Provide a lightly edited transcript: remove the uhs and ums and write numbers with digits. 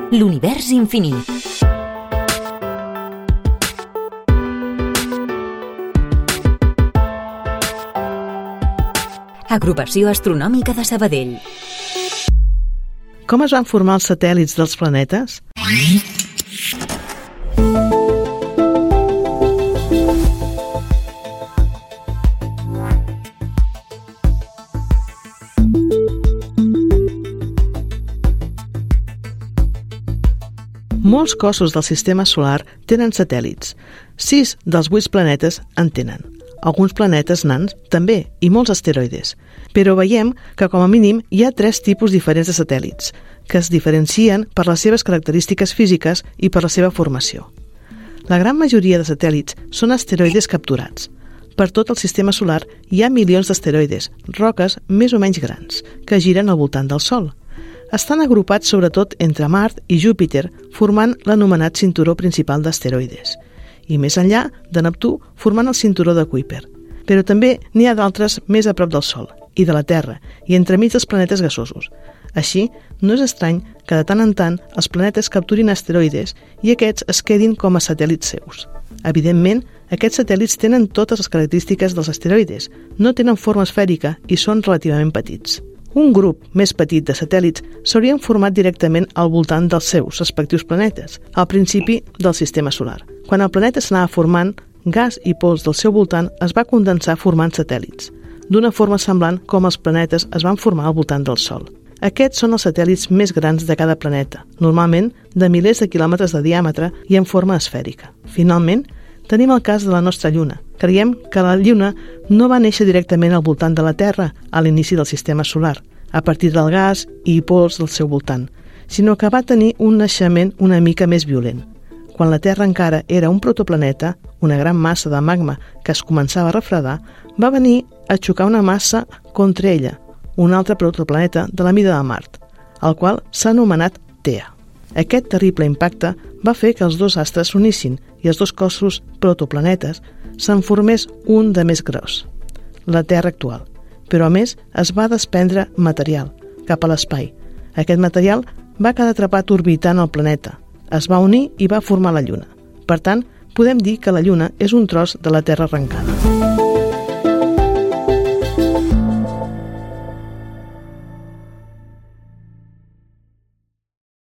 l'univers infinit. Agrupació Astronòmica de Sabadell. Com es van formar els satèl·lits dels planetes? Molts cossos del sistema solar tenen satèl·lits. 6 dels 8 planetes en tenen. Alguns planetes nans també, i molts asteroides. Però veiem que com a mínim hi ha 3 tipus diferents de satèl·lits, que es diferencien per les seves característiques físiques i per la seva formació. La gran majoria de satèl·lits són asteroides capturats. Per tot el sistema solar hi ha milions d'asteroides, roques més o menys grans, que giren al voltant del Sol. Estan agrupats sobretot entre Mart i Júpiter, formant l'anomenat cinturó principal d'asteroides, i més enllà de Neptú formant el cinturó de Kuiper. Però també n'hi ha d'altres més a prop del Sol i de la Terra i entremig dels planetes gasosos. Així, no és estrany que de tant en tant els planetes capturin asteroides i aquests es quedin com a satèl·lits seus. Evidentment, aquests satèl·lits tenen totes les característiques dels asteroides, no tenen forma esfèrica i són relativament petits. Un grup més petit de satèl·lits s'haurien format directament al voltant dels seus respectius planetes, al principi del sistema solar. Quan el planeta s'anava formant, gas i pols del seu voltant es va condensar formant satèl·lits, d'una forma semblant com els planetes es van formar al voltant del Sol. Aquests són els satèl·lits més grans de cada planeta, normalment de milers de quilòmetres de diàmetre i en forma esfèrica. Finalment, tenim el cas de la nostra Lluna. Creiem que la Lluna no va néixer directament al voltant de la Terra a l'inici del sistema solar, a partir del gas i pols del seu voltant, sinó que va tenir un naixement una mica més violent. Quan la Terra encara era un protoplaneta, una gran massa de magma que es començava a refredar, va venir a xocar una massa contra ella, un altre protoplaneta de la mida de Mart, el qual s'ha anomenat Theia. Aquest terrible impacte va fer que els 2 astres s'unissin i els 2 cossos protoplanetes se'n formés un de més gros, la Terra actual. Però a més es va desprendre material cap a l'espai. Aquest material va quedar atrapat orbitant el planeta, es va unir i va formar la Lluna. Per tant, podem dir que la Lluna és un tros de la Terra arrencada.